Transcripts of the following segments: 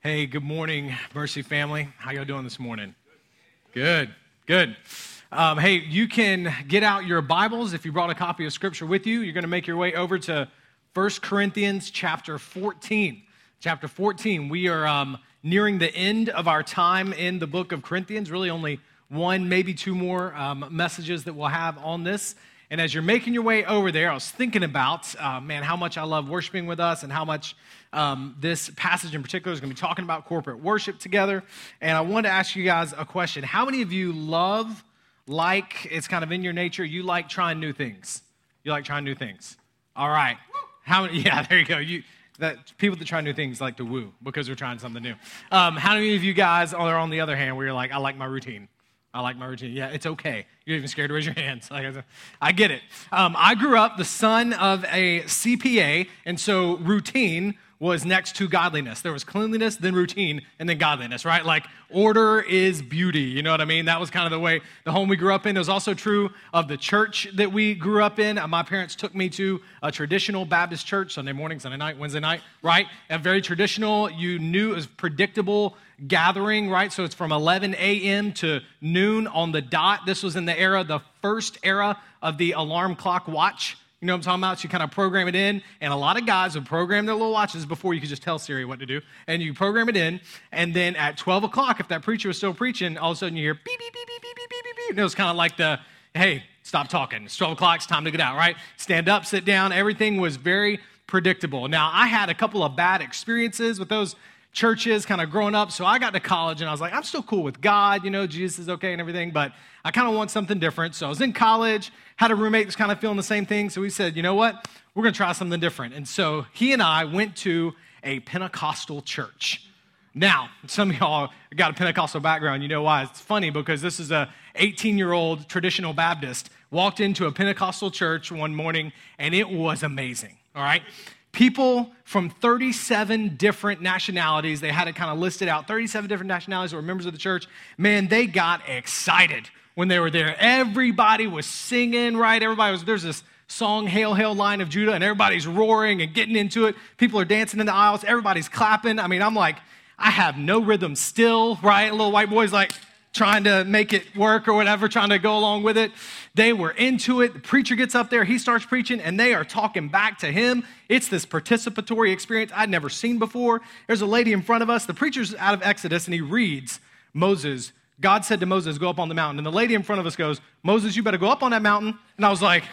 Hey, good morning, Mercy family. How y'all doing this morning? Good. Hey, you can get out your Bibles if you brought a copy of Scripture with you. You're going to make your way over to 1 Corinthians chapter 14. Chapter 14, we are nearing the end of our time in the book of Corinthians. Really only one, maybe two more messages that we'll have on this. And as you're making your way over there, I was thinking about, how much I love worshiping with us and how much this passage in particular is going to be talking about corporate worship together. And I wanted to ask you guys a question. How many of you it's kind of in your nature, you like trying new things? You like trying new things? All right. How many? Yeah, there you go. People that try new things like to woo because they're trying something new. How many of you guys are on the other hand where you're like, I like my routine? I like my routine. Yeah, it's okay. You're even scared to raise your hands. I get it. I grew up the son of a CPA, and so routine was next to godliness. There was cleanliness, then routine, and then godliness, right? Like order is beauty, you know what I mean? That was kind of the home we grew up in. It was also true of the church that we grew up in. My parents took me to a traditional Baptist church, Sunday morning, Sunday night, Wednesday night, right? A very traditional, you knew it was predictable gathering, right? So it's from 11 a.m. to noon on the dot. This was in the first era of the alarm clock watch. You know what I'm talking about? So you kind of program it in, and a lot of guys would program their little watches before you could just tell Siri what to do, and you program it in, and then at 12 o'clock, if that preacher was still preaching, all of a sudden you hear beep, beep, beep, beep, beep, beep, beep, beep, and it was kind of like hey, stop talking. It's 12 o'clock, it's time to get out, right? Stand up, sit down. Everything was very predictable. Now, I had a couple of bad experiences with those churches kind of growing up, so I got to college, and I was like, I'm still cool with God, Jesus is okay and everything, but I kind of want something different. So I was in college, had a roommate that's kind of feeling the same thing, so we said, you know what, we're going to try something different. And so he and I went to a Pentecostal church. Now, some of y'all got a Pentecostal background, you know why. It's funny because this is a 18-year-old traditional Baptist, walked into a Pentecostal church one morning, and it was amazing, all right? People from 37 different nationalities, they had it kind of listed out, 37 different nationalities that were members of the church. Man, they got excited when they were there. Everybody was singing, right? There's this song, Hail, Hail, Lion of Judah, and everybody's roaring and getting into it. People are dancing in the aisles. Everybody's clapping. I mean, I'm like, I have no rhythm still, right? Little white boy's like trying to make it work or whatever, trying to go along with it. They were into it. The preacher gets up there, he starts preaching, and they are talking back to him. It's this participatory experience I'd never seen before. There's a lady in front of us. The preacher's out of Exodus, and he reads Moses. God said to Moses, go up on the mountain. And the lady in front of us goes, Moses, you better go up on that mountain. And I was like,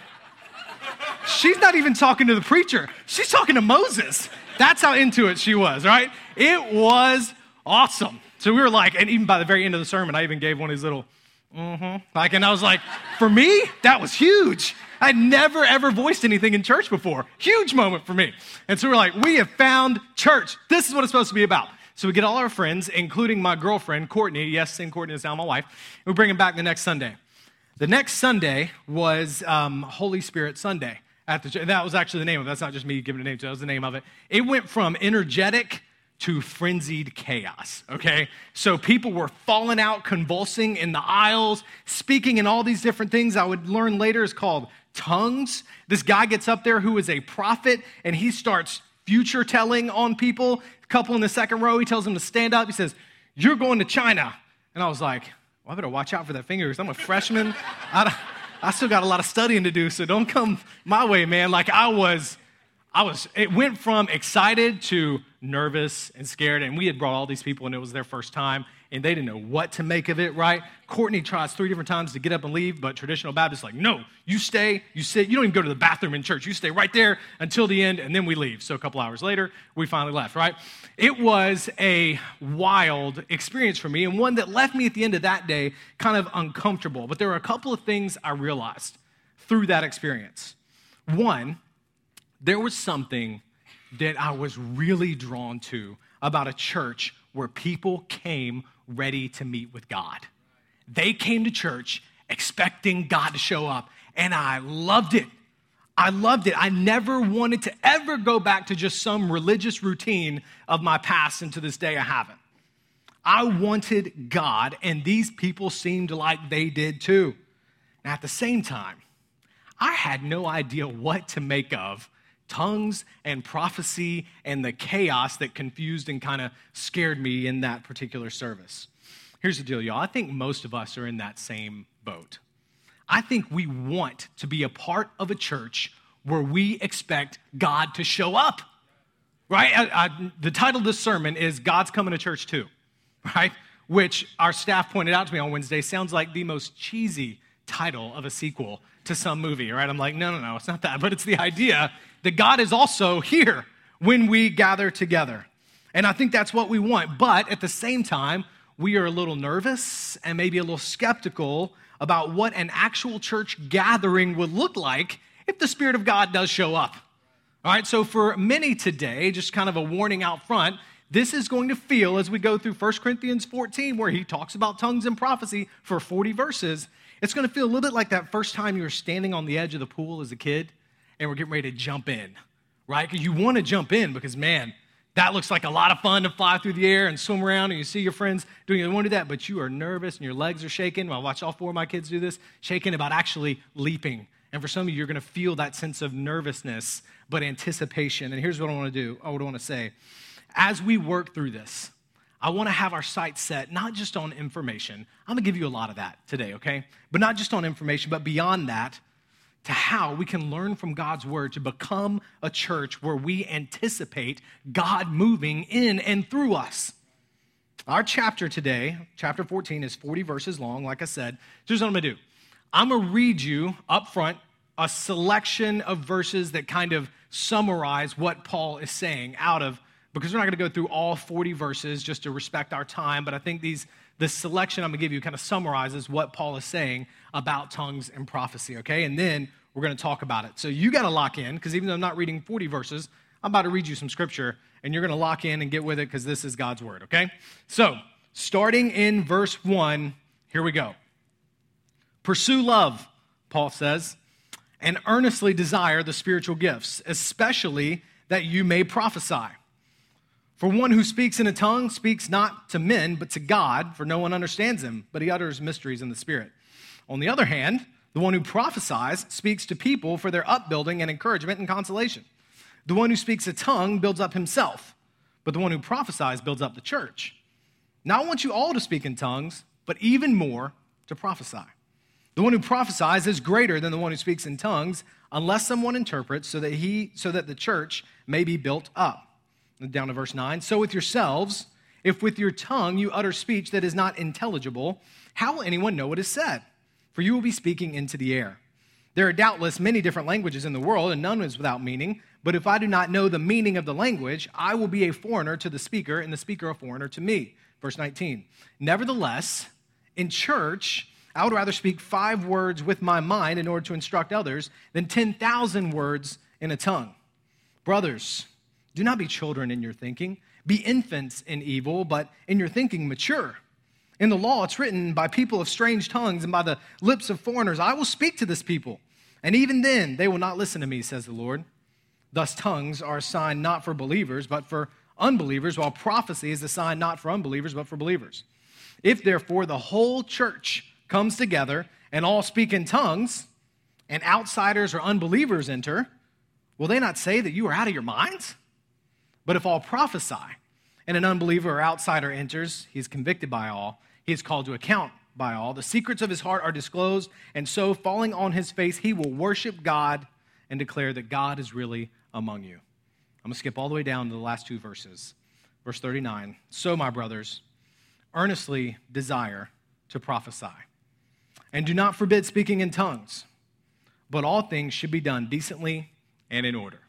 she's not even talking to the preacher. She's talking to Moses. That's how into it she was, right? It was awesome. So we were like, and even by the very end of the sermon, I even gave one of these little, and I was like, for me, that was huge. I'd never, ever voiced anything in church before. Huge moment for me. And so we're like, we have found church. This is what it's supposed to be about. So we get all our friends, including my girlfriend, Courtney. Yes, and Courtney is now my wife. And we bring them back the next Sunday. The next Sunday was Holy Spirit Sunday at the church. That was actually the name of it. That's not just me giving it a name. That was the name of it. It went from energetic to frenzied chaos, okay? So people were falling out, convulsing in the aisles, speaking in all these different things I would learn later is called tongues. This guy gets up there who is a prophet, and he starts future telling on people. A couple in the second row, he tells them to stand up. He says, you're going to China. And I was like, well, I better watch out for that finger because I'm a freshman. I still got a lot of studying to do, so don't come my way, man. Like it went from excited to nervous and scared, and we had brought all these people, and it was their first time, and they didn't know what to make of it, right? Courtney tries 3 different times to get up and leave, but traditional Baptists like, no, you stay, you sit, you don't even go to the bathroom in church. You stay right there until the end, and then we leave. So a couple hours later, we finally left, right? It was a wild experience for me, and one that left me at the end of that day kind of uncomfortable, but there were a couple of things I realized through that experience. One, there was something that I was really drawn to about a church where people came ready to meet with God. They came to church expecting God to show up, and I loved it. I never wanted to ever go back to just some religious routine of my past, and to this day I haven't. I wanted God, and these people seemed like they did too. And at the same time, I had no idea what to make of tongues and prophecy and the chaos that confused and kind of scared me in that particular service. Here's the deal, y'all. I think most of us are in that same boat. I think we want to be a part of a church where we expect God to show up, right? The title of this sermon is God's Coming to Church Too, right? Which our staff pointed out to me on Wednesday sounds like the most cheesy title of a sequel to some movie, right? I'm like, no, it's not that. But it's the idea that God is also here when we gather together. And I think that's what we want. But at the same time, we are a little nervous and maybe a little skeptical about what an actual church gathering would look like if the Spirit of God does show up. All right, so for many today, just kind of a warning out front, this is going to feel, as we go through 1 Corinthians 14, where he talks about tongues and prophecy for 40 verses, it's going to feel a little bit like that first time you were standing on the edge of the pool as a kid and we're getting ready to jump in, right? Because you want to jump in because, man, that looks like a lot of fun to fly through the air and swim around and you see your friends doing it. You want to do that, but you are nervous and your legs are shaking. I watch all 4 of my kids do this, shaking about actually leaping. And for some of you, you're going to feel that sense of nervousness, but anticipation. And here's what I want to do. I want to say, as we work through this, I want to have our sights set not just on information. I'm going to give you a lot of that today, okay? But not just on information, but beyond that, to how we can learn from God's word to become a church where we anticipate God moving in and through us. Our chapter today, chapter 14, is 40 verses long, like I said. Here's what I'm going to do. I'm going to read you up front a selection of verses that kind of summarize what Paul is saying because we're not going to go through all 40 verses just to respect our time, but I think this selection I'm going to give you kind of summarizes what Paul is saying about tongues and prophecy, okay? And then we're going to talk about it. So you got to lock in, because even though I'm not reading 40 verses, I'm about to read you some scripture, and you're going to lock in and get with it because this is God's word, okay? So starting in verse 1, here we go. Pursue love, Paul says, and earnestly desire the spiritual gifts, especially that you may prophesy. For one who speaks in a tongue speaks not to men, but to God, for no one understands him, but he utters mysteries in the Spirit. On the other hand, the one who prophesies speaks to people for their upbuilding and encouragement and consolation. The one who speaks a tongue builds up himself, but the one who prophesies builds up the church. Now I want you all to speak in tongues, but even more to prophesy. The one who prophesies is greater than the one who speaks in tongues, unless someone interprets, so that the church may be built up. Down to verse 9. So with yourselves, if with your tongue you utter speech that is not intelligible, how will anyone know what is said? For you will be speaking into the air. There are doubtless many different languages in the world, and none is without meaning. But if I do not know the meaning of the language, I will be a foreigner to the speaker, and the speaker a foreigner to me. Verse 19. Nevertheless, in church, I would rather speak 5 words with my mind in order to instruct others than 10,000 words in a tongue. Brothers, do not be children in your thinking. Be infants in evil, but in your thinking mature. In the law, it's written, by people of strange tongues and by the lips of foreigners, I will speak to this people. And even then, they will not listen to me, says the Lord. Thus, tongues are a sign not for believers, but for unbelievers, while prophecy is a sign not for unbelievers, but for believers. If, therefore, the whole church comes together and all speak in tongues, and outsiders or unbelievers enter, will they not say that you are out of your minds? But if all prophesy, and an unbeliever or outsider enters, he is convicted by all, he is called to account by all. The secrets of his heart are disclosed, and so, falling on his face, he will worship God and declare that God is really among you. I'm going to skip all the way down to the last 2 verses. Verse 39, so, my brothers, earnestly desire to prophesy, and do not forbid speaking in tongues, but all things should be done decently and in order.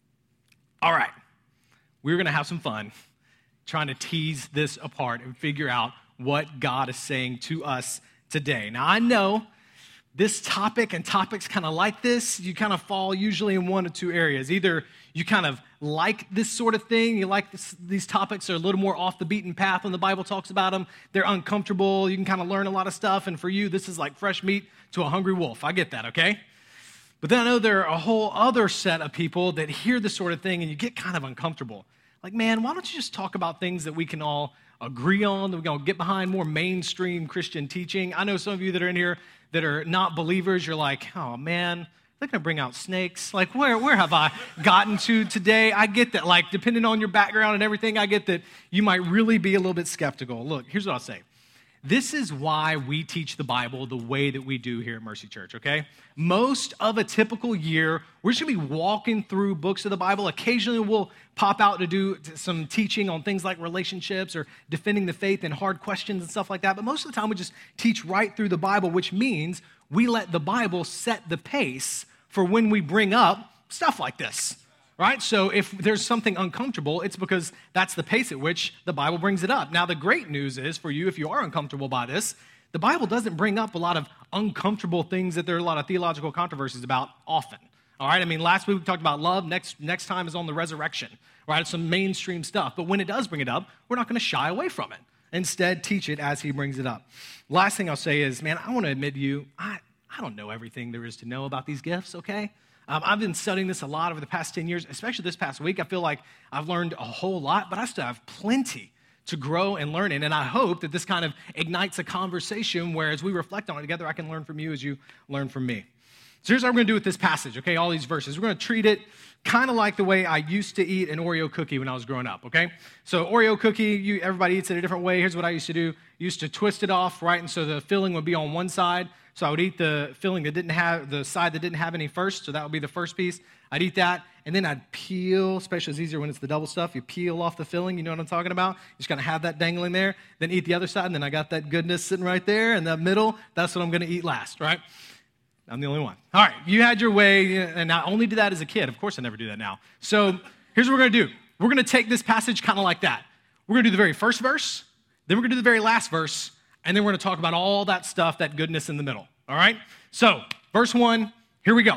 All right. We're going to have some fun trying to tease this apart and figure out what God is saying to us today. Now, I know this topic and topics kind of like this, you kind of fall usually in one of 2 areas. Either you kind of like this sort of thing, you like these topics are a little more off the beaten path when the Bible talks about them. They're uncomfortable. You can kind of learn a lot of stuff. And for you, this is like fresh meat to a hungry wolf. I get that, okay? But then I know there are a whole other set of people that hear this sort of thing and you get kind of uncomfortable. Like, man, why don't you just talk about things that we can all agree on, that we're going to get behind, more mainstream Christian teaching? I know some of you that are in here that are not believers, you're like, oh, man, they're going to bring out snakes. Like, where have I gotten to today? I get that, like, depending on your background and everything, I get that you might really be a little bit skeptical. Look, here's what I'll say. This is why we teach the Bible the way that we do here at Mercy Church, okay? Most of a typical year, we're just going to be walking through books of the Bible. Occasionally, we'll pop out to do some teaching on things like relationships or defending the faith and hard questions and stuff like that. But most of the time, we just teach right through the Bible, which means we let the Bible set the pace for when we bring up stuff like this. Right? So if there's something uncomfortable, it's because that's the pace at which the Bible brings it up. Now, the great news is for you, if you are uncomfortable by this, the Bible doesn't bring up a lot of uncomfortable things that there are a lot of theological controversies about often. All right? I mean, last week we talked about love. Next time is on the resurrection. Right? It's some mainstream stuff. But when it does bring it up, we're not going to shy away from it. Instead, teach it as he brings it up. Last thing I'll say is, man, I want to admit to you, I don't know everything there is to know about these gifts, okay? I've been studying this a lot over the past 10 years, especially this past week. I feel like I've learned a whole lot, but I still have plenty to grow and learn in. And I hope that this kind of ignites a conversation where as we reflect on it together, I can learn from you as you learn from me. So here's what we're going to do with this passage, okay, all these verses. We're going to treat it kind of like the way I used to eat an Oreo cookie when I was growing up, okay? So Oreo cookie, everybody eats it a different way. Here's what I used to do. Used to twist it off, right? And so the filling would be on one side. So I would eat the filling that didn't have, the side that didn't have any first, so that would be the first piece. I'd eat that, and then I'd peel, especially it's easier when it's the double stuff, you peel off the filling, you know what I'm talking about? You just kind of have that dangling there, then eat the other side, and then I got that goodness sitting right there, and that middle, that's what I'm going to eat last, right? I'm the only one. All right, you had your way, and I only did that as a kid. Of course I never do that now. So here's what we're going to do. We're going to take this passage kind of like that. We're going to do the very first verse, then we're going to do the very last verse, and then we're going to talk about all that stuff, that goodness in the middle, all right? So, verse 1, here we go.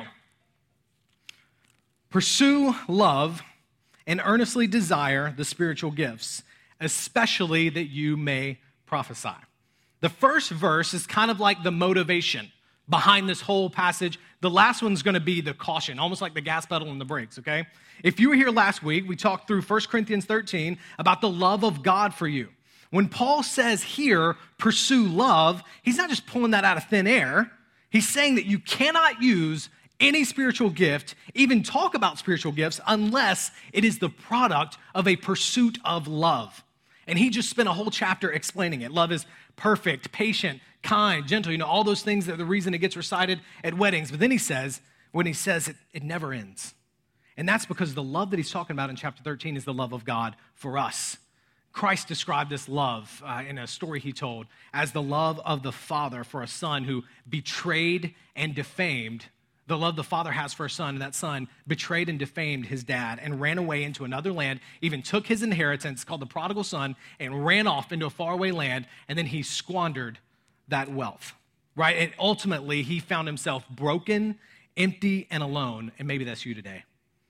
Pursue love and earnestly desire the spiritual gifts, especially that you may prophesy. The first verse is kind of like the motivation behind this whole passage. The last one's going to be the caution, almost like the gas pedal and the brakes, okay? If you were here last week, we talked through 1 Corinthians 13 about the love of God for you. When Paul says here, pursue love, he's not just pulling that out of thin air. He's saying that you cannot use any spiritual gift, even talk about spiritual gifts, unless it is the product of a pursuit of love. And he just spent a whole chapter explaining it. Love is perfect, patient, kind, gentle, all those things that are the reason it gets recited at weddings. But then he says, when he says it never ends. And that's because the love that he's talking about in chapter 13 is the love of God for us. Christ described this love in a story he told as the love of the Father for a son who betrayed and defamed. The love the Father has for a son, and that son betrayed and defamed his dad and ran away into another land, even took his inheritance called the prodigal son and ran off into a faraway land, and then he squandered that wealth, right? And ultimately, he found himself broken, empty, and alone, and maybe that's you today.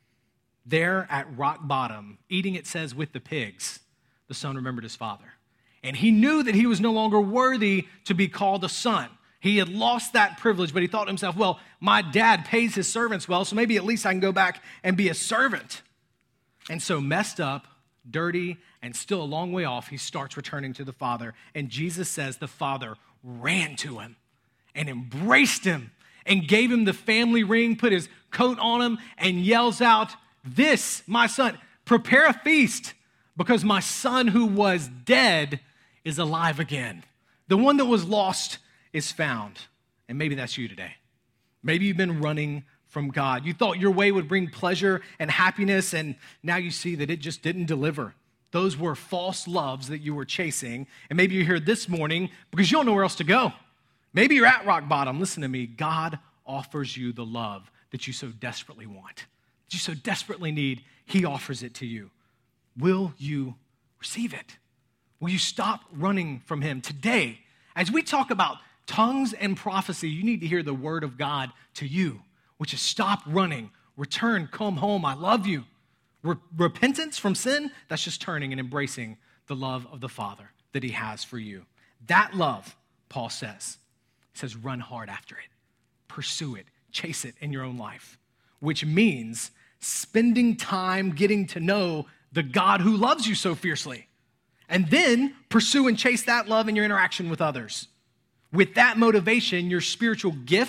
There at rock bottom, eating, it says, with the pigs, the son remembered his father. And he knew that he was no longer worthy to be called a son. He had lost that privilege, but he thought to himself, well, my dad pays his servants well, so maybe at least I can go back and be a servant. And so messed up, dirty, and still a long way off, he starts returning to the Father. And Jesus says the Father ran to him and embraced him and gave him the family ring, put his coat on him, and yells out, "This, my son, prepare a feast, because my son who was dead is alive again. The one that was lost is found." And maybe that's you today. Maybe you've been running from God. You thought your way would bring pleasure and happiness, and now you see that it just didn't deliver. Those were false loves that you were chasing. And maybe you're here this morning because you don't know where else to go. Maybe you're at rock bottom. Listen to me. God offers you the love that you so desperately want, that you so desperately need. He offers it to you. Will you receive it? Will you stop running from him today? As we talk about tongues and prophecy, you need to hear the word of God to you, which is stop running, return, come home, I love you. Repentance from sin, that's just turning and embracing the love of the Father that he has for you. That love, Paul says, run hard after it, pursue it, chase it in your own life, which means spending time getting to know the God who loves you so fiercely. And then pursue and chase that love in your interaction with others. With that motivation, your spiritual gift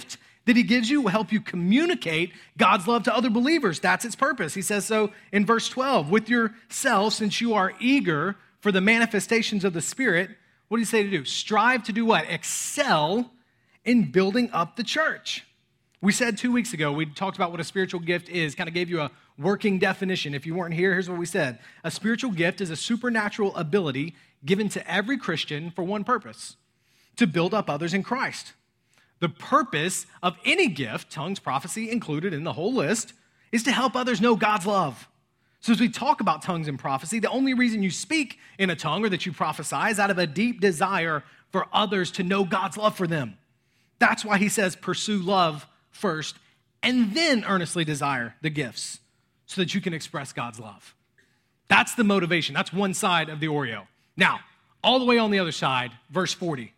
that he gives you will help you communicate God's love to other believers. That's its purpose. He says so in verse 12. With yourself, since you are eager for the manifestations of the Spirit, what do you say to do? Strive to do what? Excel in building up the church. We said 2 weeks ago, we talked about what a spiritual gift is, kind of gave you a working definition. If you weren't here, here's what we said. A spiritual gift is a supernatural ability given to every Christian for one purpose: to build up others in Christ. The purpose of any gift, tongues, prophecy included in the whole list, is to help others know God's love. So as we talk about tongues and prophecy, the only reason you speak in a tongue or that you prophesy is out of a deep desire for others to know God's love for them. That's why he says pursue love first and then earnestly desire the gifts so that you can express God's love. That's the motivation. That's one side of the Oreo. Now, all the way on the other side, verse 40.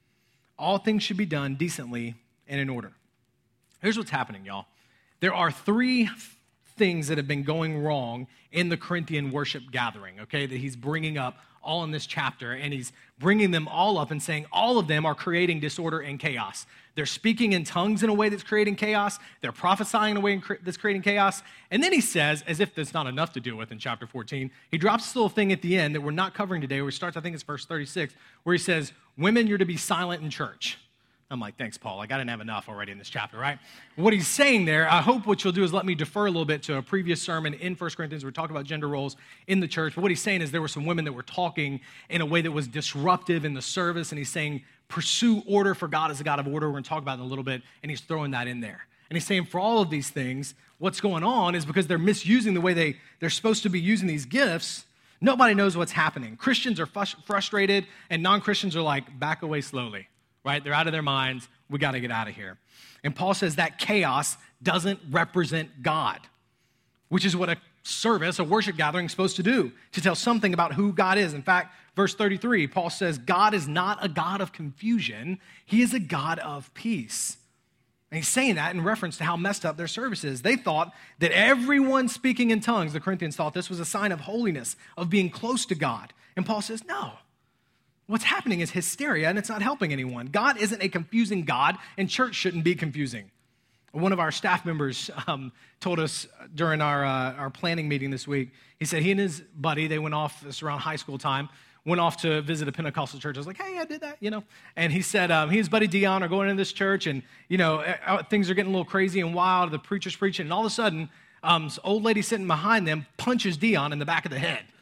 All things should be done decently and in order. Here's what's happening, y'all. There are three things that have been going wrong in the Corinthian worship gathering, okay, that he's bringing up all in this chapter, and he's bringing them all up and saying all of them are creating disorder and chaos. They're speaking in tongues in a way that's creating chaos. They're prophesying in a way that's creating chaos. And then he says, as if that's not enough to deal with in chapter 14, he drops this little thing at the end that we're not covering today, where he starts, I think it's verse 36, where he says, women, you're to be silent in church. I'm like, thanks, Paul. Like, I didn't have enough already in this chapter, right? What he's saying there, I hope what you'll do is let me defer a little bit to a previous sermon in 1 Corinthians. We're talking about gender roles in the church. But what he's saying is there were some women that were talking in a way that was disruptive in the service. And he's saying, pursue order, for God is a God of order. We're going to talk about it in a little bit. And he's throwing that in there. And he's saying for all of these things, what's going on is because they're misusing the way they're supposed to be using these gifts, nobody knows what's happening. Christians are frustrated, and non-Christians are like, back away slowly, right? They're out of their minds. We got to get out of here. And Paul says that chaos doesn't represent God, which is what a service, a worship gathering is supposed to do, to tell something about who God is. In fact, verse 33, Paul says, God is not a God of confusion. He is a God of peace. And he's saying that in reference to how messed up their service is. They thought that everyone speaking in tongues, the Corinthians thought this was a sign of holiness, of being close to God. And Paul says, no. What's happening is hysteria, and it's not helping anyone. God isn't a confusing God, and church shouldn't be confusing. One of our staff members told us during our planning meeting this week, he said he and his buddy, they went off, this around high school time, went off to visit a Pentecostal church. I was like, hey, I did that, you know. And he said he and his buddy Dion are going into this church, and, you know, things are getting a little crazy and wild. The preacher's preaching, and all of a sudden, this old lady sitting behind them punches Dion in the back of the head.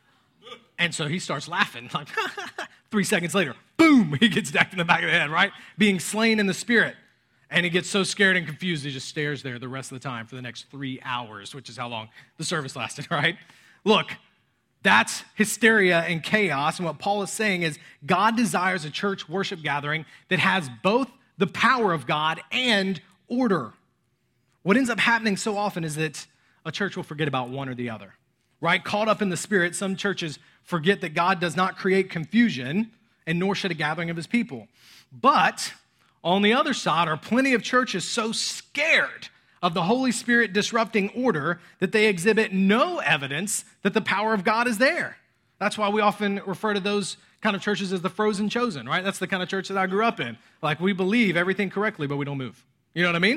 And so he starts laughing, like, 3 seconds later, boom, he gets decked in the back of the head, right? Being slain in the spirit. And he gets so scared and confused, he just stares there the rest of the time for the next 3 hours, which is how long the service lasted, right? Look, that's hysteria and chaos. And what Paul is saying is God desires a church worship gathering that has both the power of God and order. What ends up happening so often is that a church will forget about one or the other, right? Caught up in the spirit, some churches forget that God does not create confusion, and nor should a gathering of his people. But on the other side are plenty of churches so scared of the Holy Spirit disrupting order that they exhibit no evidence that the power of God is there. That's why we often refer to those kind of churches as the frozen chosen, right? That's the kind of church that I grew up in. Like, we believe everything correctly, but we don't move. You know what I mean?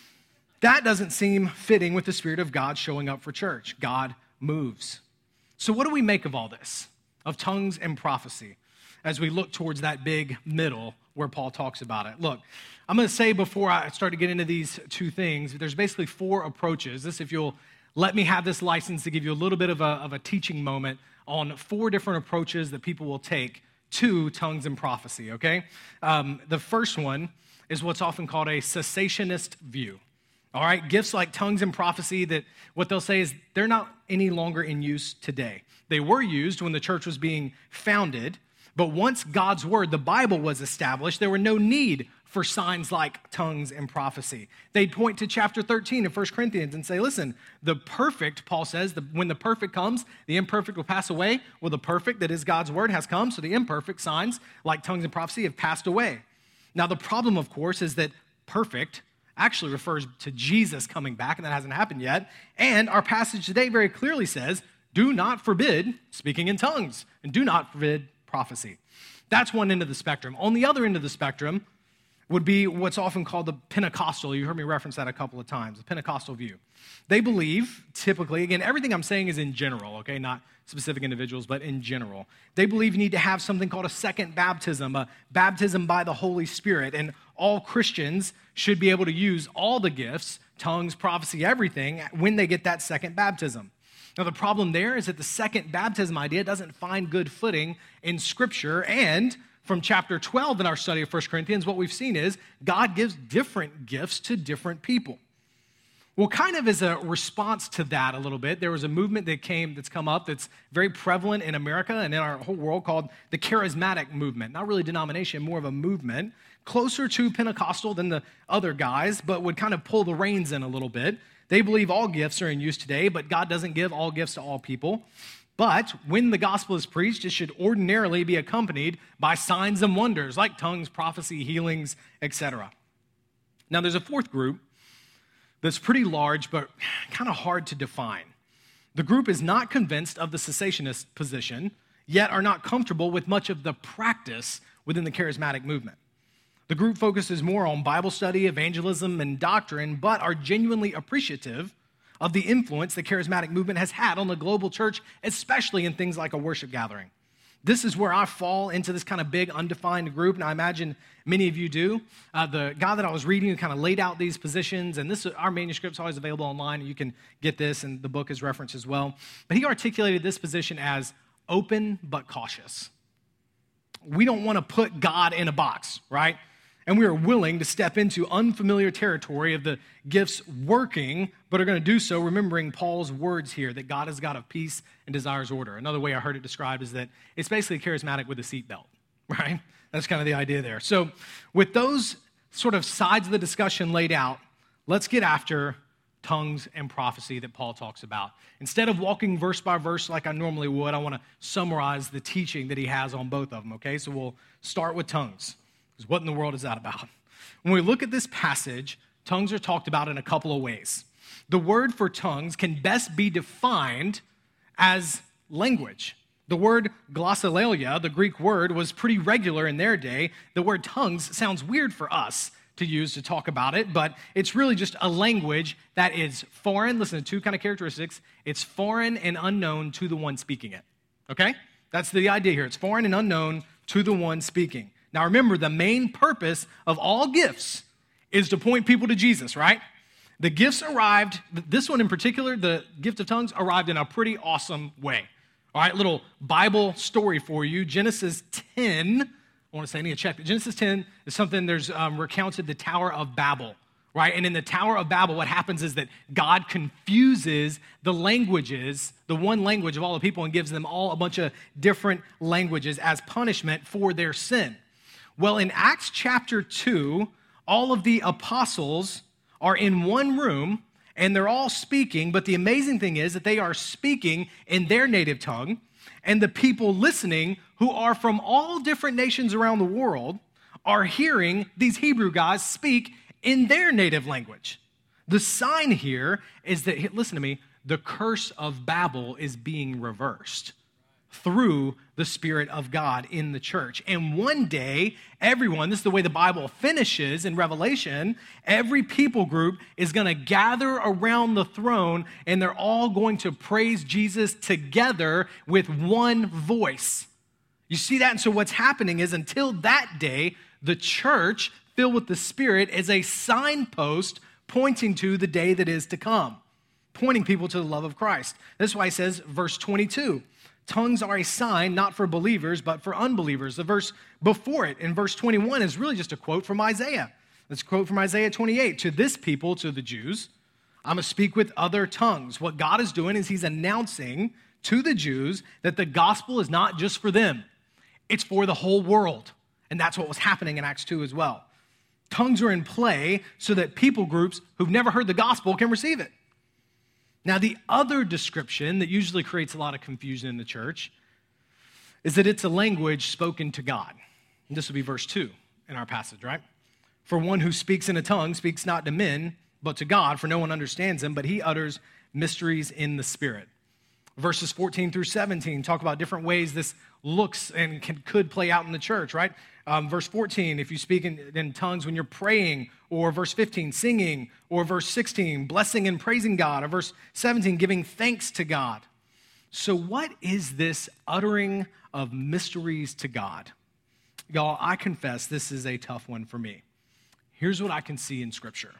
That doesn't seem fitting with the Spirit of God showing up for church. God moves. So what do we make of all this, of tongues and prophecy, as we look towards that big middle where Paul talks about it? Look, I'm going to say before I start to get into these two things, there's basically 4 approaches. This, if you'll let me have this license to give you a little bit of a teaching moment on 4 different approaches that people will take to tongues and prophecy, okay? The first one is what's often called a cessationist view. All right, gifts like tongues and prophecy, that what they'll say is they're not any longer in use today. They were used when the church was being founded, but once God's word, the Bible, was established, there were no need for signs like tongues and prophecy. They'd point to chapter 13 of 1 Corinthians and say, listen, the perfect, Paul says, when the perfect comes, the imperfect will pass away. Well, the perfect, that is God's word, has come, so the imperfect signs like tongues and prophecy have passed away. Now, the problem, of course, is that perfect actually refers to Jesus coming back, and that hasn't happened yet. And our passage today very clearly says, do not forbid speaking in tongues, and do not forbid prophecy. That's one end of the spectrum. On the other end of the spectrum, would be what's often called the Pentecostal. You heard me reference that a couple of times, the Pentecostal view. They believe, typically, again, everything I'm saying is in general, okay, not specific individuals, but in general. They believe you need to have something called a second baptism, a baptism by the Holy Spirit, and all Christians should be able to use all the gifts, tongues, prophecy, everything, when they get that second baptism. Now, the problem there is that the second baptism idea doesn't find good footing in Scripture, and from chapter 12 in our study of 1 Corinthians, what we've seen is God gives different gifts to different people. Well, kind of as a response to that a little bit, there was a movement that's come up that's very prevalent in America and in our whole world called the charismatic movement. Not really denomination, more of a movement, closer to Pentecostal than the other guys, but would kind of pull the reins in a little bit. They believe all gifts are in use today, but God doesn't give all gifts to all people. But when the gospel is preached, it should ordinarily be accompanied by signs and wonders like tongues, prophecy, healings, etc. Now, there's a fourth group that's pretty large, but kind of hard to define. The group is not convinced of the cessationist position, yet are not comfortable with much of the practice within the charismatic movement. The group focuses more on Bible study, evangelism, and doctrine, but are genuinely appreciative of the influence the charismatic movement has had on the global church, especially in things like a worship gathering. This is where I fall into this kind of big, undefined group, and I imagine many of you do. The guy that I was reading kind of laid out these positions, and our manuscript's always available online, and you can get this, and the book is referenced as well. But he articulated this position as open but cautious. We don't want to put God in a box, right? And we are willing to step into unfamiliar territory of the gifts working, but are going to do so remembering Paul's words here, that God is God of peace and desires order. Another way I heard it described is that it's basically charismatic with a seatbelt, right? That's kind of the idea there. So with those sort of sides of the discussion laid out, let's get after tongues and prophecy that Paul talks about. Instead of walking verse by verse like I normally would, I want to summarize the teaching that he has on both of them, okay? So we'll start with tongues. Because what in the world is that about? When we look at this passage, tongues are talked about in a couple of ways. The word for tongues can best be defined as language. The word glossolalia, the Greek word, was pretty regular in their day. The word tongues sounds weird for us to use to talk about it, but it's really just a language that is foreign. Listen to two kind of characteristics. It's foreign and unknown to the one speaking it, okay? That's the idea here. It's foreign and unknown to the one speaking. Now remember, the main purpose of all gifts is to point people to Jesus, right? The gifts arrived, this one in particular, the gift of tongues, arrived in a pretty awesome way. All right, little Bible story for you. Genesis 10, I want to say I need to check. Genesis 10 is something there's recounted the Tower of Babel, right? And in the Tower of Babel, what happens is that God confuses the languages, the one language of all the people, and gives them all a bunch of different languages as punishment for their sin. Well, in Acts chapter 2, all of the apostles are in one room, and they're all speaking, but the amazing thing is that they are speaking in their native tongue, and the people listening, who are from all different nations around the world, are hearing these Hebrew guys speak in their native language. The sign here is that, listen to me, the curse of Babel is being reversed through the Spirit of God in the church. And one day, everyone, this is the way the Bible finishes in Revelation, every people group is going to gather around the throne, and they're all going to praise Jesus together with one voice. You see that? And so what's happening is, until that day, the church filled with the Spirit is a signpost pointing to the day that is to come, pointing people to the love of Christ. That's why he says, verse 22, tongues are a sign not for believers, but for unbelievers. The verse before it, in verse 21, is really just a quote from Isaiah. Let's quote from Isaiah 28. To this people, to the Jews, I'm going to speak with other tongues. What God is doing is he's announcing to the Jews that the gospel is not just for them. It's for the whole world. And that's what was happening in Acts 2 as well. Tongues are in play so that people groups who've never heard the gospel can receive it. Now, the other description that usually creates a lot of confusion in the church is that it's a language spoken to God. And this will be verse 2 in our passage, right? For one who speaks in a tongue speaks not to men, but to God, for no one understands him, but he utters mysteries in the Spirit. Verses 14 through 17 talk about different ways this looks and could play out in the church, right? Verse 14, if you speak in tongues when you're praying, or verse 15, singing, or verse 16, blessing and praising God, or verse 17, giving thanks to God. So what is this uttering of mysteries to God? Y'all, I confess this is a tough one for me. Here's what I can see in Scripture.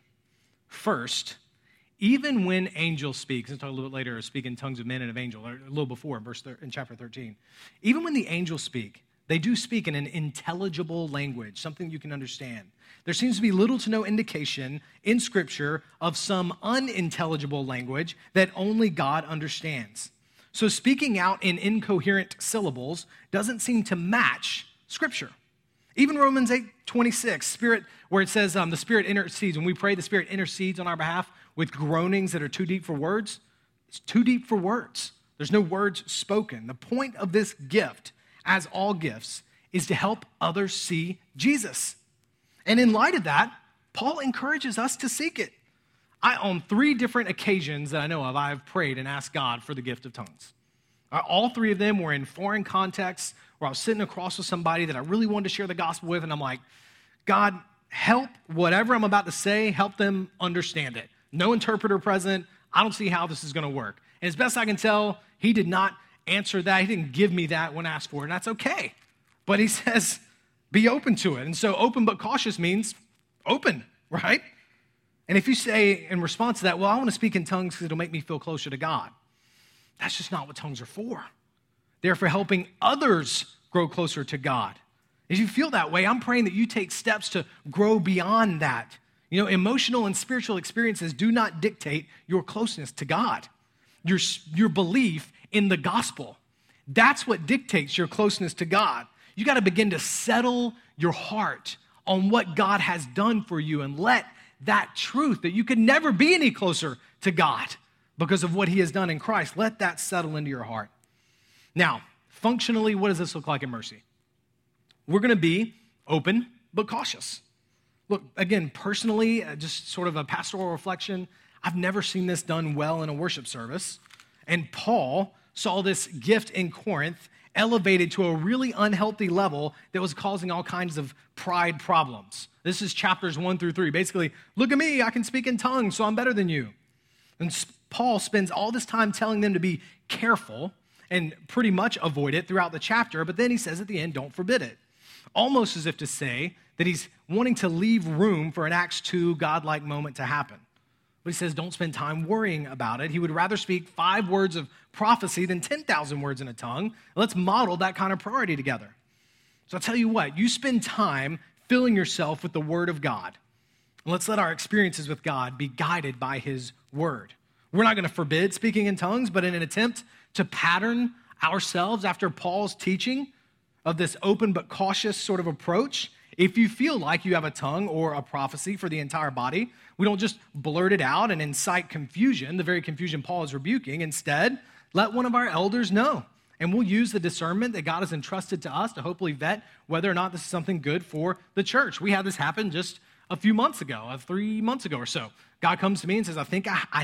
First, even when angels speak, let's talk a little bit later, speak in tongues of men and of angels, or a little before in chapter 13. Even when the angels speak, they do speak in an intelligible language, something you can understand. There seems to be little to no indication in Scripture of some unintelligible language that only God understands. So speaking out in incoherent syllables doesn't seem to match Scripture. Even Romans 8:26, Spirit, where it says the Spirit intercedes. When we pray, the Spirit intercedes on our behalf with groanings that are too deep for words. It's too deep for words. There's no words spoken. The point of this gift, as all gifts, is to help others see Jesus. And in light of that, Paul encourages us to seek it. On 3 different occasions that I know of, I have prayed and asked God for the gift of tongues. All 3 of them were in foreign contexts where I was sitting across with somebody that I really wanted to share the gospel with, and I'm like, God, help whatever I'm about to say, help them understand it. No interpreter present. I don't see how this is going to work. And as best I can tell, he did not answer that. He didn't give me that when asked for it, and that's okay. But he says, be open to it. And so open but cautious means open, right? And if you say in response to that, well, I want to speak in tongues because it'll make me feel closer to God, that's just not what tongues are for. They're for helping others grow closer to God. If you feel that way, I'm praying that you take steps to grow beyond that. You know, emotional and spiritual experiences do not dictate your closeness to God. Your belief in the gospel, that's what dictates your closeness to God. You got to begin to settle your heart on what God has done for you and let that truth that you can never be any closer to God because of what he has done in Christ, let that settle into your heart. Now, functionally, what does this look like in Mercy? We're going to be open but cautious. Look, again, personally, just sort of a pastoral reflection, I've never seen this done well in a worship service. And Paul saw this gift in Corinth elevated to a really unhealthy level that was causing all kinds of pride problems. This is chapters 1 through 3. Basically, look at me, I can speak in tongues, so I'm better than you. And Paul spends all this time telling them to be careful and pretty much avoid it throughout the chapter, but then he says at the end, don't forbid it. Almost as if to say that he's wanting to leave room for an Acts 2 godlike moment to happen. But he says, don't spend time worrying about it. He would rather speak 5 words of prophecy than 10,000 words in a tongue. Let's model that kind of priority together. So I'll tell you what, you spend time filling yourself with the Word of God. And let's let our experiences with God be guided by His Word. We're not going to forbid speaking in tongues, but in an attempt to pattern ourselves after Paul's teaching of this open but cautious sort of approach, if you feel like you have a tongue or a prophecy for the entire body, we don't just blurt it out and incite confusion, the very confusion Paul is rebuking. Instead, let one of our elders know. And we'll use the discernment that God has entrusted to us to hopefully vet whether or not this is something good for the church. We had this happen just a few months ago, 3 months ago or so. God comes to me and says, I think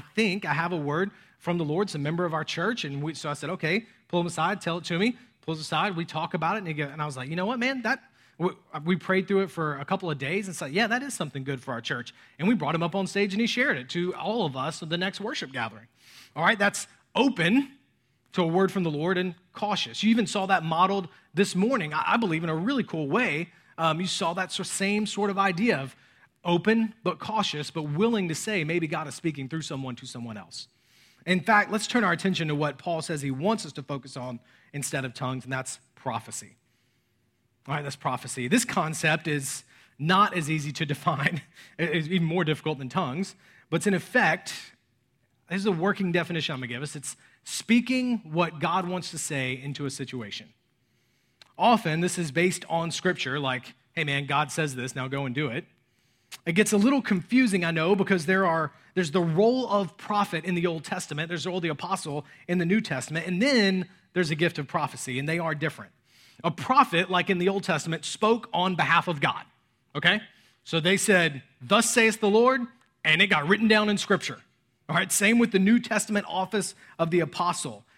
I have a word from the Lord. It's a member of our church. And so I said, okay, pull him aside, tell it to me. Pulls aside, we talk about it. And I was like, you know what, man, we prayed through it for a couple of days and said, yeah, that is something good for our church. And we brought him up on stage and he shared it to all of us at the next worship gathering. All right, that's open to a word from the Lord and cautious. You even saw that modeled this morning, I believe, in a really cool way. You saw that same sort of idea of open but cautious, but willing to say maybe God is speaking through someone to someone else. In fact, let's turn our attention to what Paul says he wants us to focus on instead of tongues, and that's prophecy. All right, that's prophecy. This concept is not as easy to define. It's even more difficult than tongues, but it's in effect, this is a working definition I'm going to give us. It's speaking what God wants to say into a situation. Often, this is based on Scripture, like, hey man, God says this, now go and do it. It gets a little confusing, I know, because there's the role of prophet in the Old Testament, there's the role of the apostle in the New Testament, and then there's a gift of prophecy, and they are different. A prophet, like in the Old Testament, spoke on behalf of God, okay? So they said, thus saith the Lord, and it got written down in Scripture. All right, same with the New Testament office of the apostle.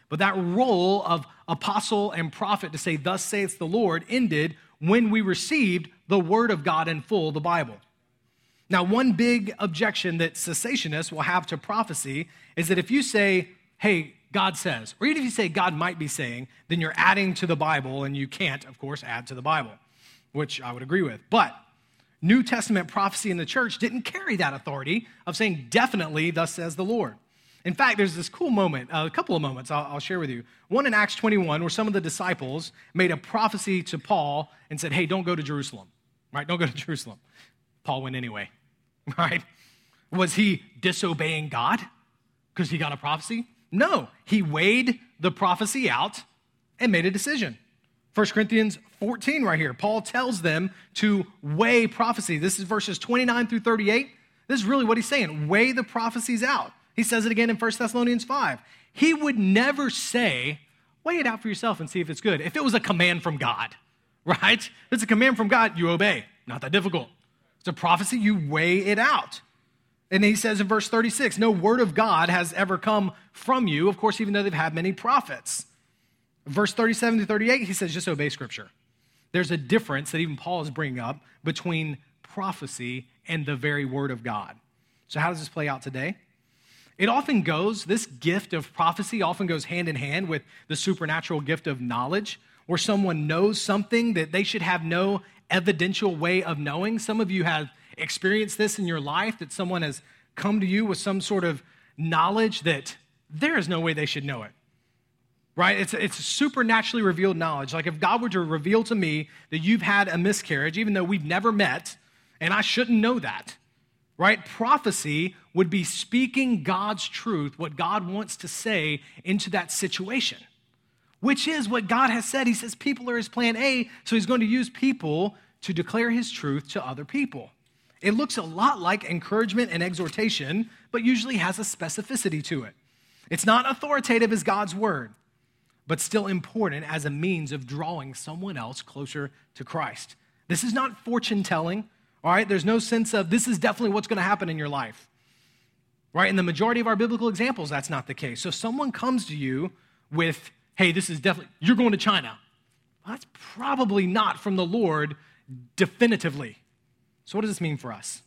But that role of apostle and prophet to say, thus saith the Lord, ended when we received the word of God in full, the Bible. Now, one big objection that cessationists will have to prophecy is that if you say, hey, God says, or even if you say God might be saying, then you're adding to the Bible, and you can't, of course, add to the Bible, which I would agree with. But New Testament prophecy in the church didn't carry that authority of saying definitely, thus says the Lord. In fact, there's this cool moment, a couple of moments I'll share with you. One in Acts 21 where some of the disciples made a prophecy to Paul and said, hey, don't go to Jerusalem, right? Don't go to Jerusalem. Paul went anyway, right? Was he disobeying God because he got a prophecy? No, he weighed the prophecy out and made a decision. 1 Corinthians 14 right here, Paul tells them to weigh prophecy. This is verses 29 through 38. This is really what he's saying. Weigh the prophecies out. He says it again in 1 Thessalonians 5. He would never say, weigh it out for yourself and see if it's good. If it was a command from God, right? If it's a command from God, you obey. Not that difficult. It's a prophecy, you weigh it out. And he says in verse 36, no word of God has ever come from you, of course, even though they've had many prophets. Verse 37 to 38, he says, just obey Scripture. There's a difference that even Paul is bringing up between prophecy and the very word of God. So how does this play out today? It often goes, this gift of prophecy often goes hand in hand with the supernatural gift of knowledge, where someone knows something that they should have no evidential way of knowing. Some of you have experienced this in your life, that someone has come to you with some sort of knowledge that there is no way they should know it, right? It's supernaturally revealed knowledge. Like if God were to reveal to me that you've had a miscarriage, even though we've never met, and I shouldn't know that, right? Prophecy would be speaking God's truth, what God wants to say into that situation, which is what God has said. He says people are his plan A, so he's going to use people to declare his truth to other people. It looks a lot like encouragement and exhortation, but usually has a specificity to it. It's not authoritative as God's word, but still important as a means of drawing someone else closer to Christ. This is not fortune telling, all right? There's no sense of this is definitely what's going to happen in your life, right? In the majority of our biblical examples, that's not the case. So if someone comes to you with, hey, this is definitely, you're going to China. Well, that's probably not from the Lord definitively. So what does this mean for us?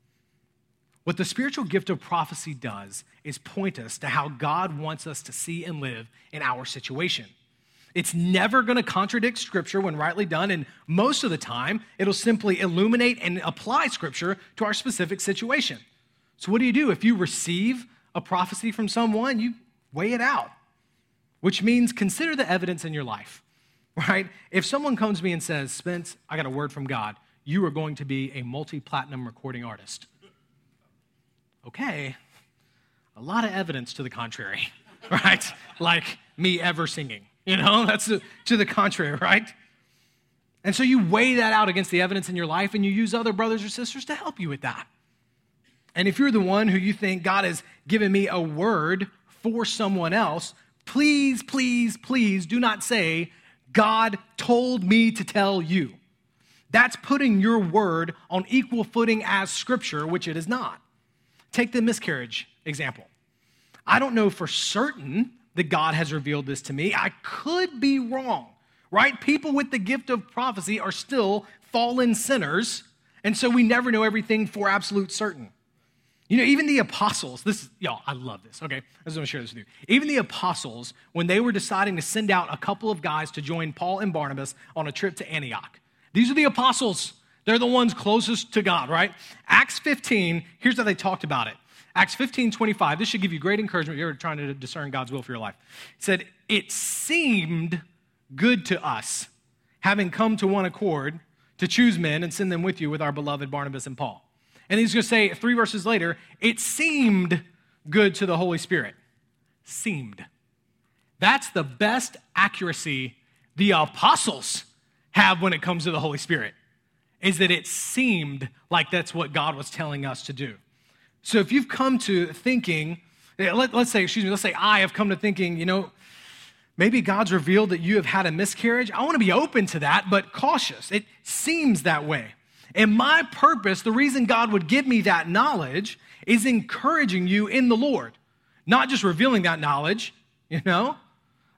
What the spiritual gift of prophecy does is point us to how God wants us to see and live in our situation. It's never going to contradict Scripture when rightly done, and most of the time, it'll simply illuminate and apply Scripture to our specific situation. So what do? If you receive a prophecy from someone, you weigh it out, which means consider the evidence in your life, right? If someone comes to me and says, Spence, I got a word from God, you are going to be a multi-platinum recording artist. Okay, a lot of evidence to the contrary, right? Like me ever singing, that's to the contrary, right? And so you weigh that out against the evidence in your life and you use other brothers or sisters to help you with that. And if you're the one who you think God has given me a word for someone else, please, please, please do not say, God told me to tell you. That's putting your word on equal footing as Scripture, which it is not. Take the miscarriage example. I don't know for certain that God has revealed this to me. I could be wrong, right? People with the gift of prophecy are still fallen sinners, and so we never know everything for absolute certain. Even the apostles, I love this, okay? I just want to share this with you. Even the apostles, when they were deciding to send out a couple of guys to join Paul and Barnabas on a trip to Antioch, these are the apostles. They're the ones closest to God, right? Acts 15, here's how they talked about it. Acts 15:25, this should give you great encouragement if you're trying to discern God's will for your life. It said, it seemed good to us, having come to one accord, to choose men and send them with you with our beloved Barnabas and Paul. And he's going to say 3 verses later, it seemed good to the Holy Spirit. Seemed. That's the best accuracy the apostles have when it comes to the Holy Spirit, is that it seemed like that's what God was telling us to do. So if you've come to thinking, let's say I have come to thinking, maybe God's revealed that you have had a miscarriage. I want to be open to that, but cautious. It seems that way. And my purpose, the reason God would give me that knowledge is encouraging you in the Lord, not just revealing that knowledge,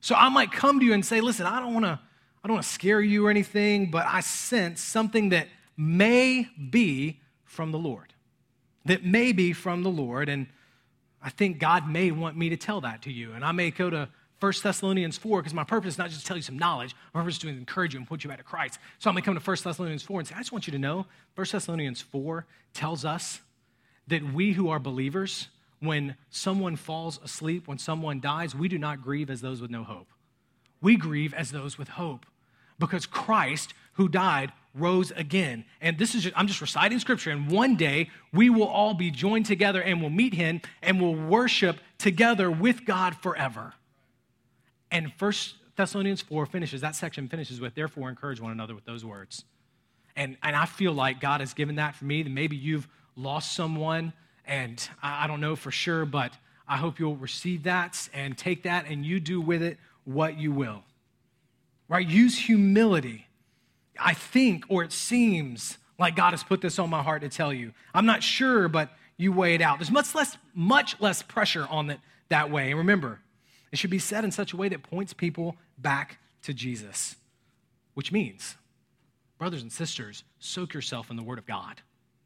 So I might come to you and say, listen, I don't want to scare you or anything, but I sense something that may be from the Lord. That may be from the Lord, and I think God may want me to tell that to you. And I may go to 1 Thessalonians 4, because my purpose is not just to tell you some knowledge. My purpose is to encourage you and put you back to Christ. So I may come to 1 Thessalonians 4 and say, I just want you to know, 1 Thessalonians 4 tells us that we who are believers, when someone falls asleep, when someone dies, we do not grieve as those with no hope. We grieve as those with hope, because Christ, who died, rose again. And this is I'm just reciting scripture, and one day we will all be joined together and we'll meet him and we'll worship together with God forever. And 1 Thessalonians 4 that section finishes with, therefore encourage one another with those words. And I feel like God has given that for me. That maybe you've lost someone, and I don't know for sure, but I hope you'll receive that and take that and you do with it what you will. Right? Use humility. I think, or it seems like God has put this on my heart to tell you. I'm not sure, but you weigh it out. There's much less pressure on it that way. And remember, it should be said in such a way that points people back to Jesus, which means, brothers and sisters, soak yourself in the Word of God.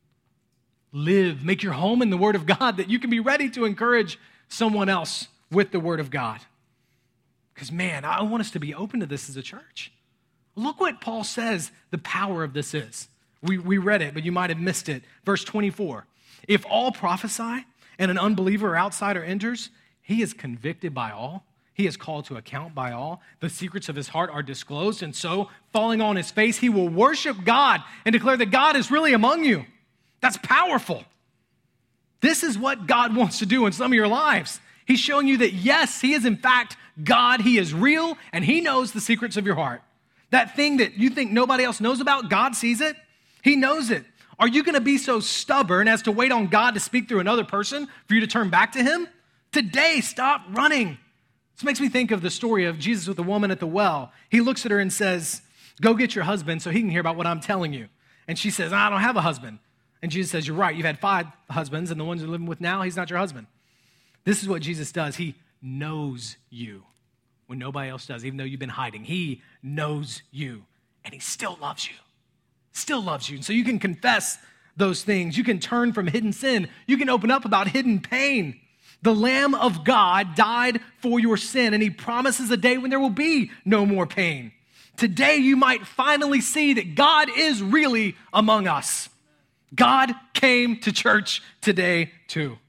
Live, make your home in the Word of God, that you can be ready to encourage someone else with the Word of God. Because, man, I want us to be open to this as a church. Look what Paul says the power of this is. We read it, but you might have missed it. Verse 24, if all prophesy and an unbeliever or outsider enters, he is convicted by all. He is called to account by all. The secrets of his heart are disclosed, and so, falling on his face, he will worship God and declare that God is really among you. That's powerful. This is what God wants to do in some of your lives. He's showing you that, yes, he is in fact God. He is real, and he knows the secrets of your heart. That thing that you think nobody else knows about, God sees it. He knows it. Are you going to be so stubborn as to wait on God to speak through another person for you to turn back to him? Today, stop running. This makes me think of the story of Jesus with the woman at the well. He looks at her and says, go get your husband so he can hear about what I'm telling you. And she says, I don't have a husband. And Jesus says, you're right. You've had 5 husbands, and the ones you're living with now, he's not your husband. This is what Jesus does. He knows you when nobody else does, even though you've been hiding. He knows you, and he still loves you. Still loves you. And so you can confess those things. You can turn from hidden sin. You can open up about hidden pain. The Lamb of God died for your sin, and he promises a day when there will be no more pain. Today, you might finally see that God is really among us. God came to church today, too.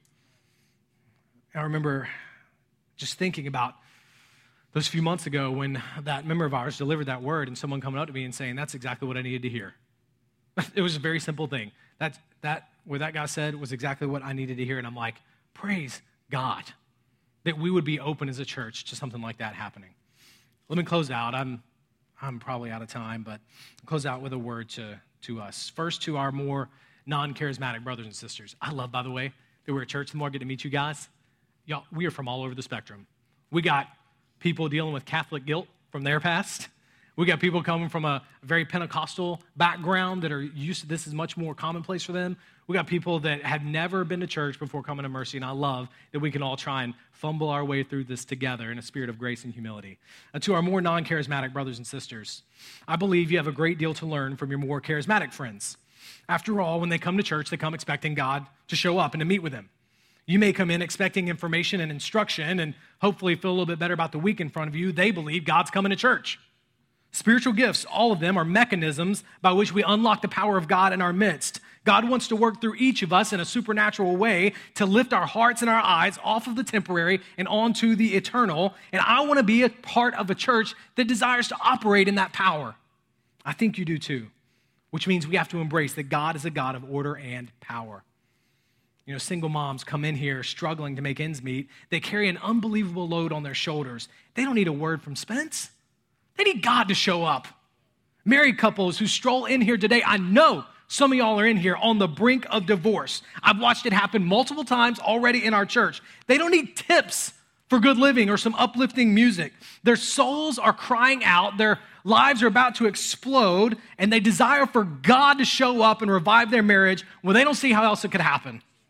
I remember just thinking about those few months ago when that member of ours delivered that word and someone coming up to me and saying, that's exactly what I needed to hear. It was a very simple thing. What that guy said was exactly what I needed to hear. And I'm like, praise God that we would be open as a church to something like that happening. Let me close out. I'm probably out of time, but I'll close out with a word to us. First, to our more non-charismatic brothers and sisters. I love, by the way, that we're a church. The more I get to meet you guys, y'all, we are from all over the spectrum. We got people dealing with Catholic guilt from their past. We got people coming from a very Pentecostal background that are used to this is much more commonplace for them. We got people that have never been to church before coming to Mercy, and I love that we can all try and fumble our way through this together in a spirit of grace and humility. To our more non-charismatic brothers and sisters, I believe you have a great deal to learn from your more charismatic friends. After all, when they come to church, they come expecting God to show up and to meet with them. You may come in expecting information and instruction and hopefully feel a little bit better about the week in front of you. They believe God's coming to church. Spiritual gifts, all of them, are mechanisms by which we unlock the power of God in our midst. God wants to work through each of us in a supernatural way to lift our hearts and our eyes off of the temporary and onto the eternal. And I want to be a part of a church that desires to operate in that power. I think you do too, which means we have to embrace that God is a God of order and power. You know, single moms come in here struggling to make ends meet. They carry an unbelievable load on their shoulders. They don't need a word from Spence. They need God to show up. Married couples who stroll in here today, I know some of y'all are in here on the brink of divorce. I've watched it happen multiple times already in our church. They don't need tips for good living or some uplifting music. Their souls are crying out. Their lives are about to explode, and they desire for God to show up and revive their marriage when they don't see how else it could happen.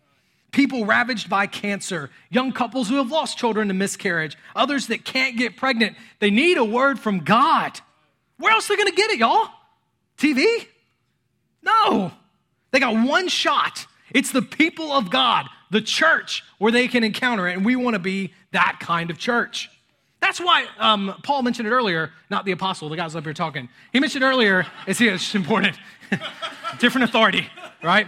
people ravaged by cancer, young couples who have lost children to miscarriage, others that can't get pregnant. They need a word from God. Where else are they going to get it, y'all? TV? No. They got one shot. It's the people of God, the church, where they can encounter it, and we want to be that kind of church. That's why Paul mentioned it earlier, not the apostle, the guys up here talking. He mentioned earlier, it's important, different authority, right?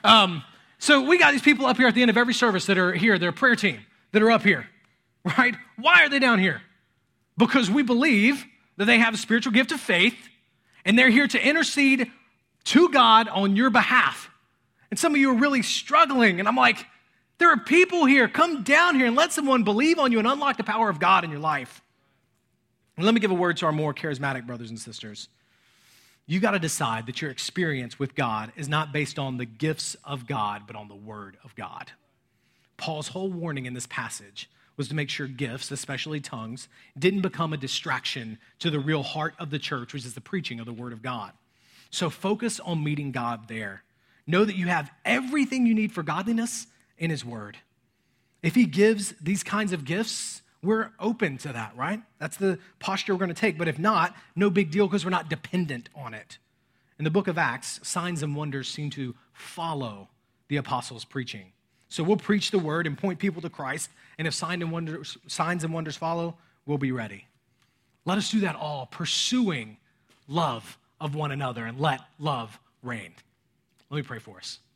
So we got these people up here at the end of every service that are here, they're a prayer team that are up here, right? Why are they down here? Because we believe that they have a spiritual gift of faith, and they're here to intercede to God on your behalf. And some of you are really struggling, and I'm like, there are people here. Come down here and let someone believe on you and unlock the power of God in your life. And let me give a word to our more charismatic brothers and sisters. You got to decide that your experience with God is not based on the gifts of God, but on the word of God. Paul's whole warning in this passage was to make sure gifts, especially tongues, didn't become a distraction to the real heart of the church, which is the preaching of the word of God. So focus on meeting God there. Know that you have everything you need for godliness in his word. If he gives these kinds of gifts, we're open to that, right? That's the posture we're going to take. But if not, no big deal because we're not dependent on it. In the book of Acts, signs and wonders seem to follow the apostles' preaching. So we'll preach the word and point people to Christ. And if signs and wonders follow, we'll be ready. Let us do that all, pursuing love of one another, and let love reign. Let me pray for us.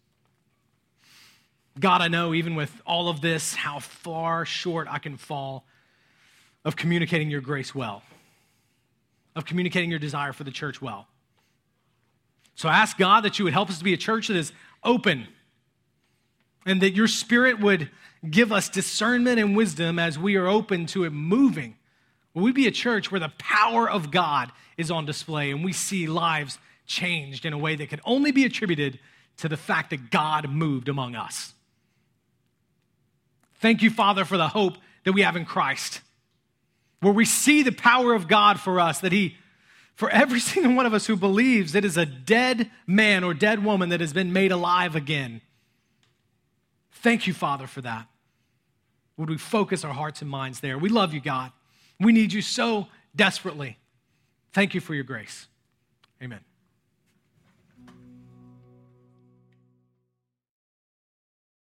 God, I know even with all of this, how far short I can fall of communicating your grace well, of communicating your desire for the church well. So I ask God that you would help us to be a church that is open, and that your Spirit would give us discernment and wisdom as we are open to it moving. Will we be a church where the power of God is on display and we see lives changed in a way that can only be attributed to the fact that God moved among us? Thank you, Father, for the hope that we have in Christ, where we see the power of God for us, that he, for every single one of us who believes it is a dead man or dead woman that has been made alive again. Thank you, Father, for that. Would we focus our hearts and minds there? We love you, God. We need you so desperately. Thank you for your grace. Amen.